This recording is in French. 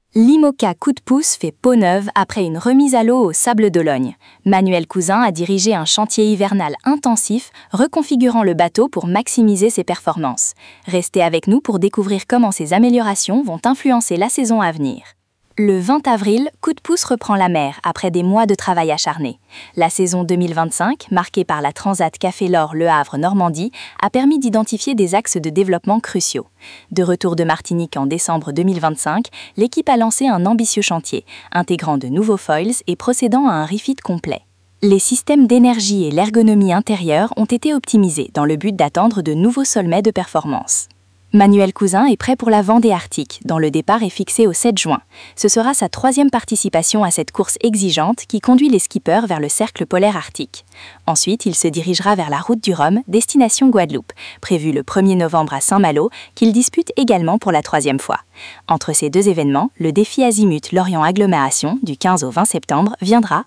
L'IMOCA Coup de pouce fait peau neuve après une remise à l'eau aux Sables d'Olonne. Manuel Cousin a dirigé un chantier hivernal intensif, reconfigurant le bateau pour maximiser ses performances. Restez avec nous pour découvrir comment ces améliorations vont influencer la saison à venir. Le 20 avril, Coup de pouce reprend la mer après des mois de travail acharné. La saison 2025, marquée par la Transat Café L'Or Le Havre-Normandie, a permis d'identifier des axes de développement cruciaux. De retour de Martinique en décembre 2025, l'équipe a lancé un ambitieux chantier, intégrant de nouveaux foils et procédant à un refit complet. Les systèmes d'énergie et l'ergonomie intérieure ont été optimisés dans le but d'atteindre de nouveaux sommets de performance. Manuel Cousin est prêt pour la Vendée Arctique, dont le départ est fixé au 7 juin. Ce sera sa 3e participation à cette course exigeante qui conduit les skippers vers le cercle polaire arctique. Ensuite, il se dirigera vers la route du Rhum, destination Guadeloupe, prévue le 1er novembre à Saint-Malo, qu'il dispute également pour la 3e fois. Entre ces deux événements, le défi Azimut Lorient Agglomération, du 15 au 20 septembre, viendra,